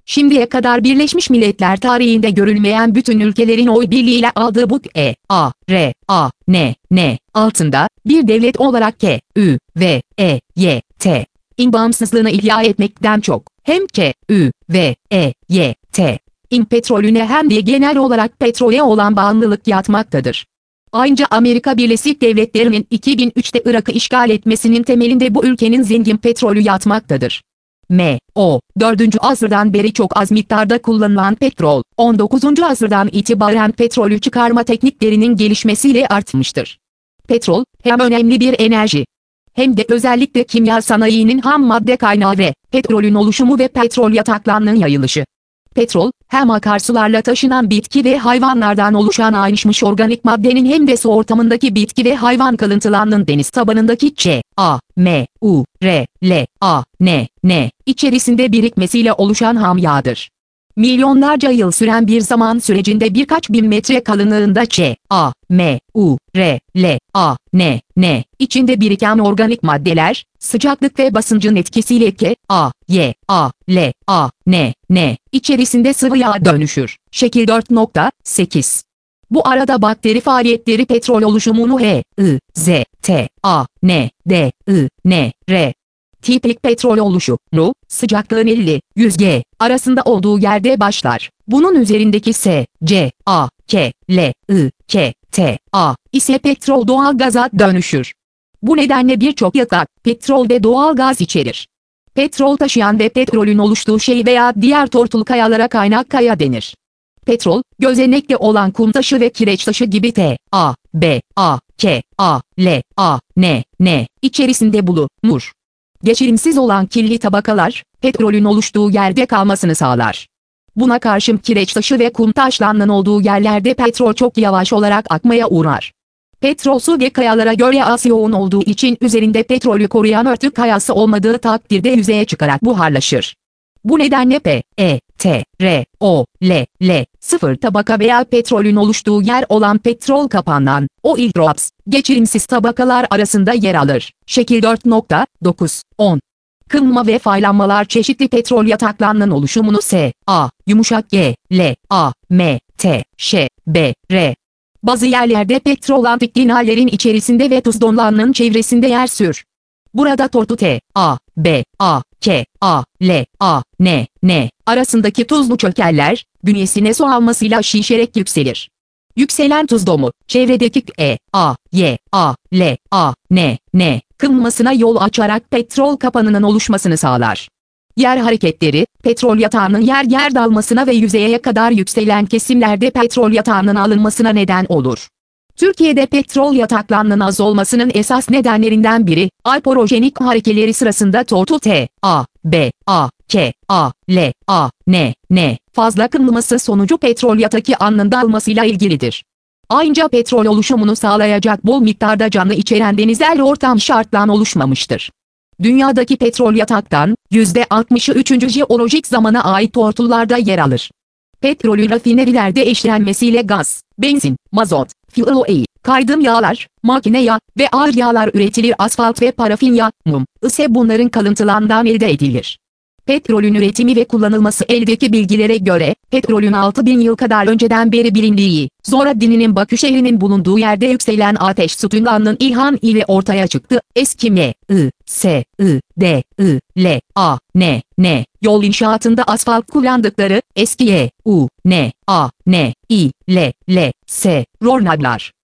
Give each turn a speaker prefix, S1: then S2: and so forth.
S1: şimdiye kadar Birleşmiş Milletler tarihinde görülmeyen bütün ülkelerin oy birliğiyle aldığı bu N altında bir devlet olarak KÜVEYT bağımsızlığını ihya etmekten çok hem KÜVEYT'in petrolüne hem de genel olarak petrole olan bağımlılık yatmaktadır. Ayrıca Amerika Birleşik Devletleri'nin 2003'te Irak'ı işgal etmesinin temelinde bu ülkenin zengin petrolü yatmaktadır. 4. asırdan beri çok az miktarda kullanılan petrol, 19. asırdan itibaren petrolü çıkarma tekniklerinin gelişmesiyle artmıştır. Petrol, hem önemli bir enerji, hem de özellikle kimya sanayinin ham madde kaynağı ve petrolün oluşumu ve petrol yataklarının yayılışı. Petrol, hem akarsularla taşınan bitki ve hayvanlardan oluşan ayrışmış organik maddenin hem de su ortamındaki bitki ve hayvan kalıntılarının deniz tabanındaki CAMURLANN içerisinde birikmesiyle oluşan ham yağdır. Milyonlarca yıl süren bir zaman sürecinde birkaç bin metre kalınlığında CAMURLANN içinde biriken organik maddeler, sıcaklık ve basıncın etkisiyle KAYALANN içerisinde sıvı yağa dönüşür. Şekil 4.8. Bu arada bakteri faaliyetleri petrol oluşumunu HIZTANDIR tipik petrol oluşumu, sıcaklığın 50-100 G arasında olduğu yerde başlar. Bunun üzerindeki SCAKLIKTA ise petrol doğal gaza dönüşür. Bu nedenle birçok yatak, petrol ve doğal gaz içerir. Petrol taşıyan ve petrolün oluştuğu şey veya diğer tortul kayalara kaynak kaya denir. Petrol, gözenekli olan kum taşı ve kireç taşı gibi TABAKALANN içerisinde bulunur. Geçirimsiz olan kirli tabakalar, petrolün oluştuğu yerde kalmasını sağlar. Buna karşın kireç taşı ve kum taşlarının olduğu yerlerde petrol çok yavaş olarak akmaya uğrar. Petrol su ve kayalara göre az yoğun olduğu için üzerinde petrolü koruyan örtü kayası olmadığı takdirde yüzeye çıkarak buharlaşır. Bu nedenle PETROL sıfır tabaka veya petrolün oluştuğu yer olan petrol kapağından oil drops, geçirimsiz tabakalar arasında yer alır. Şekil 4.9-10. Kırılma ve faylanmalar çeşitli petrol yataklarının oluşumunu GLAMTŞBR. Bazı yerlerde petrol antiklinallerin içerisinde ve tuz donlarının çevresinde yer sür. Burada tortu TABAKALANN arasındaki tuzlu çökeller, bünyesine su almasıyla şişerek yükselir. Yükselen tuz domu, çevredeki EAYALANN kırılmasına yol açarak petrol kapanının oluşmasını sağlar. Yer hareketleri, petrol yatağının yer yer dalmasına ve yüzeye kadar yükselen kesimlerde petrol yatağının alınmasına neden olur. Türkiye'de petrol yataklarının az olmasının esas nedenlerinden biri, alporojenik harekeleri sırasında tortu TABAKALANN fazla kırılması sonucu petrol yataki anında almasıyla ilgilidir. Ayrıca petrol oluşumunu sağlayacak bol miktarda canlı içeren denizel ortam şartlan oluşmamıştır. Dünyadaki petrol yataktan, %60'ı 3. jeolojik zamana ait tortullarda yer alır. Petrolün rafinerilerde eşlenmesiyle gaz, benzin, mazot, fuel oil, kaydım yağlar, makine yağı ve ağır yağlar üretilir. Asfalt ve parafin yağı, mum ise bunların kalıntılarından elde edilir. Petrolün üretimi ve kullanılması eldeki bilgilere göre, petrolün 6000 yıl kadar önceden beri bilindiği, Zora dininin Bakü şehrinin bulunduğu yerde yükselen ateş sütunlarının ilhan ile ortaya çıktı. Eski MISIDILANN yol inşaatında asfalt kullandıkları, eski YUNANİLS rornaglar.